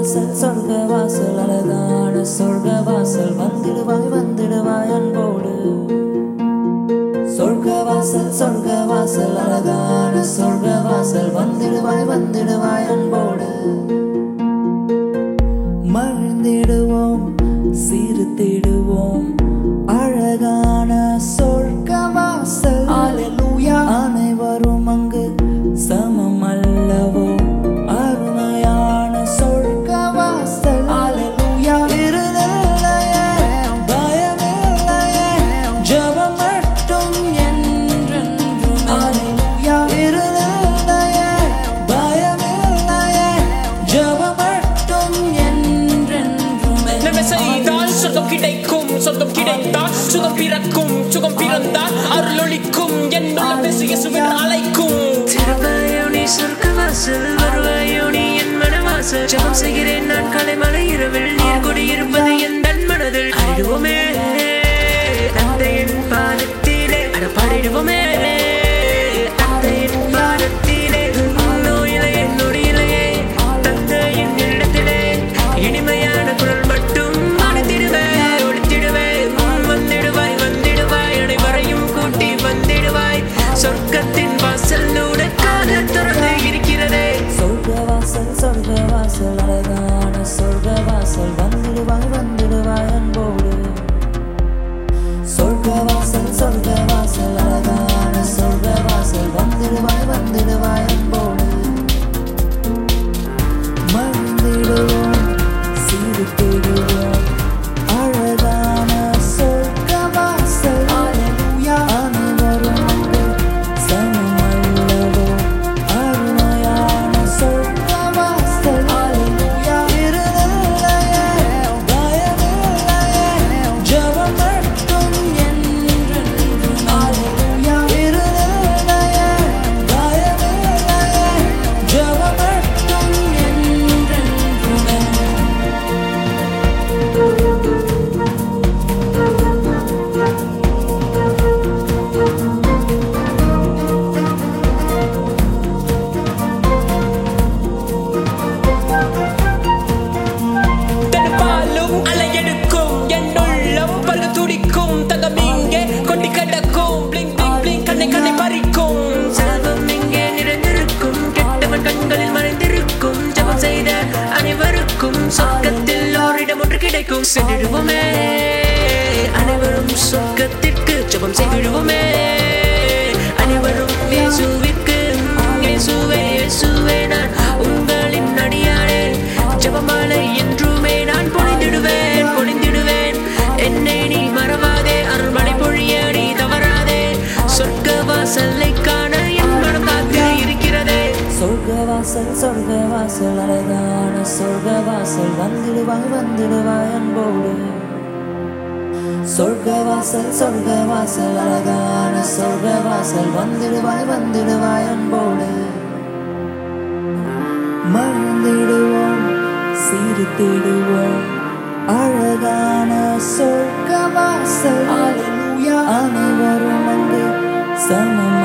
சொர்க்கவாசல் அழகான சொர்க்கவாசல் வந்திடுவாய் வந்திடுவாய் அன்போடு. சொர்க்கவாசல் அழகான சொர்க்கவாசல் வந்திடுவாய் வந்திடுவாய் அன்போடு. மகிழ்ந்திடுவோம் சிரித்திடுவோம் அழகான சொர்க்கவாசல். அல்லேலூயா. அனைவரும் அங்கு சமம் அல்லவோ அருமையான சொர்க்கவாசல். அல்லேலூயா. இருளில்லையே பயமில்லையே ஜெபம் மட்டும் என்றென்றும். அல்லேலூயா. இருளில்லையே பயமில்லையே ஜெபம் மட்டும் என்றென்றும். நன்மை செய்தால் சொர்க்கம் கிடைக்கும், சொர்க்கம் கிடைத்தால் சுகம் பிறக்கும், சுகம் பிறந்தால் அருளொளிக்கும், என்னுள்ள பேசு இயேசுவின் அழைக்கும். திருவாயோ நீ சொர்க்கவாசல், வருவாயோ நீ என் மனவாசல். ஜெபம் செய்கிறேன் நான் காலை மலை இரவில், நீர் குடியிருப்பது என் தன் மனதில். பாடிடுவோமே தந்தையின் பாதத்திலே, பாடிடுவோமே தந்தையின் பாதத்திலே. நோயிலே நொடியிலே தந்தையின் இடத்திலே இனிமையான குரல் மட்டும் அணைத்திடுவேன், ஒழித்திடுவேன். வந்திடுவாய் வந்திடுவாய் அனைவரையும் கூட்டி வந்திடுவாய். சொர்க்கத்தின் வாசல் உனக்காக திறந்து இருக்கிறதே. சொர்க்கவாசல் அழகான சொர்க்கவாசல் வந்திடுவாய் வந்திடுவாய் அன்போடு. சொர்க்கவாசல் அழகான சொர்க்கவாசல் வந்திடுவாய் வந்திடுவாய் அன்போடு. மகிழ்ந்திடுவோம் சிரித்திடுவோம் அழகான சொர்க்கவாசல். அல்லேலூயா. அனைவரும் அங்கு சமம் அல்லவோ அருமையான சொர்க்கவாசல். அல்லேலூயா. இருளில்லையே பயமில்லையே ஜெபம் மட்டும் என்றென்றும். அல்லேலூயா. இருளில்லையே பயமில்லையே ஜெபம் மட்டும் என்றென்றுமே. தடுப்பாலும் அலையெடுக்கும், என்னுள்ளம் பருக துடிக்கும். தங்கம் இங்கே கொட்டி கிடக்கும், பிளிங் பிளிங் பிளிங் கண்ணை கண்ணை பறிக்கும். செல்வம் இங்கே நிறைந்திருக்கும், கெட்டவன் கண்களில் மறைந்திருக்கும். ஜெபம் செய்த அனைவருக்கும் சொர்க்கத்தில் ஓரிடம் ஒன்று கிடைக்கும். சென்றிடுவோமே அனைவரும் சொர்க்கத்திற்கு, ஜெபம் செய்திடுவோமே அனைவரும் இயேசுவிற்கு. இயேசுவே இயேசுவே நான் உங்களின் அடியானே, ஜெபமாலை என்றுமே நான் பொழிந்திடுவேன் பொழிந்திடுவேன். என்னை நீ மறவாதே, அருள்மழை பொழிய நீ தவறாதே. சொர்க்கவாசலை காண என் மனம் காத்து இருக்கிறதே. சொர்க்கவாசல் அழகான சொர்க்கவாசல் வந்திடுவாய் வந்திடுவாய் அன்போடு. சொர்க்கவாசல் அழகான சொர்க்கவாசல் வந்திடுவாய் வந்திடுவாய் அன்போடு. மகிழ்ந்திடுவோம் சிரித்திடுவோம் அழகான சொர்க்கவாசல். அல்லேலூயா. அனைவரும் அங்கு சமம்